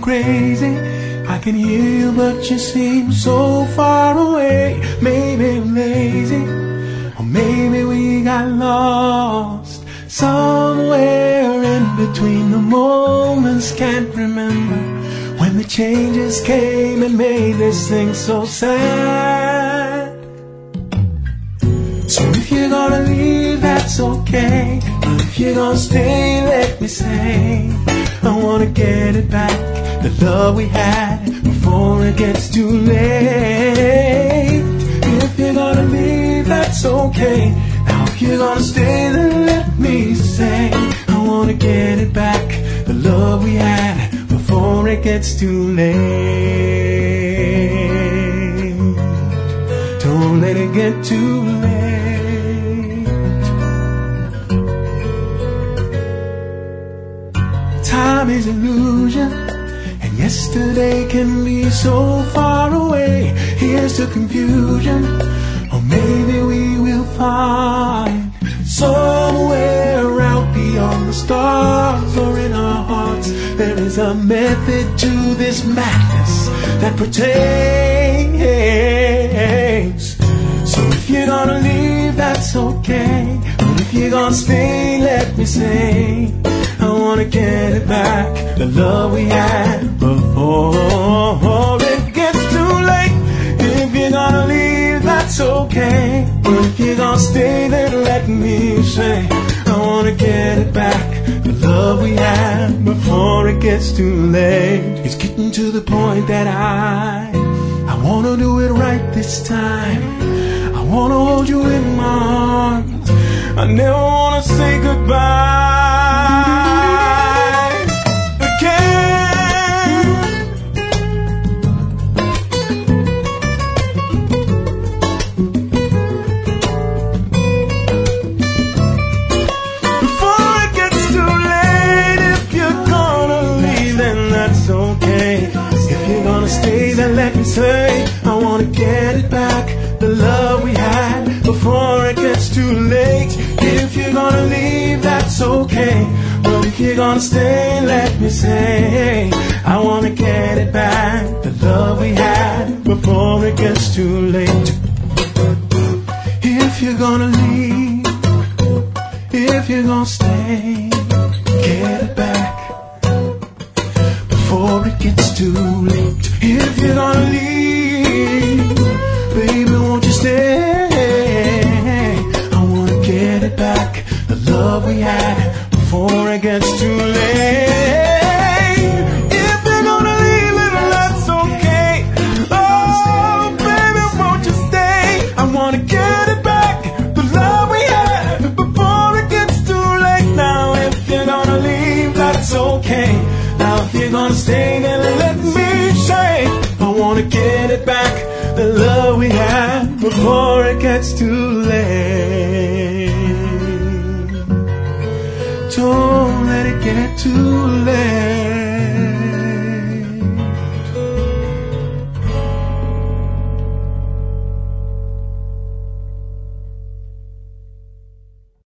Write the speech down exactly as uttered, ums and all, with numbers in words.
crazy. I can hear you, but you seem so far away. Maybe I'm lazy, or maybe we got lost somewhere in between the moments. Can't remember when the changes came and made this thing so sad. So if you're gonna leave, that's okay, but if you're gonna stay, let me say, I wanna get it back, the love we had, before it gets too late. If you're gonna leave, that's okay. Now if you're gonna stay, then let me say, I wanna get it back, the love we had, before it gets too late. Don't let it get too late. Time is illusion, and yesterday can be so far away. Here's to confusion, or maybe we will find somewhere out beyond the stars, or in our hearts there is a method to this madness that pertains. So if you're gonna leave, that's okay, but if you're gonna stay, let me say, I wanna get it back, the love we had, before it gets too late. If you're gonna leave, that's okay, but if you're gonna stay, then let me say, I wanna get it back, the love we had, before it gets too late. It's getting to the point that I I wanna do it right this time. I wanna hold you in my arms, I never wanna say goodbye. Stay, then let me say, I wanna get it back, the love we had, before it gets too late. If you're gonna leave, that's okay, but if you're gonna stay, let me say, I wanna get it back, the love we had, before it gets too late. If you're gonna leave, if you're gonna stay, get it back before it gets too late. If you're gonna leave, baby, won't you stay? I wanna get it back, the love we had, before it gets too late. If you're gonna leave, then that's okay. Oh, baby, won't you stay? I wanna get it back, the love we had, before it gets too late. Now if you're gonna leave, that's okay. Now if you're gonna stay, then let me say, I wanna get it back, the love we had, before it gets too late. Don't let it get too late.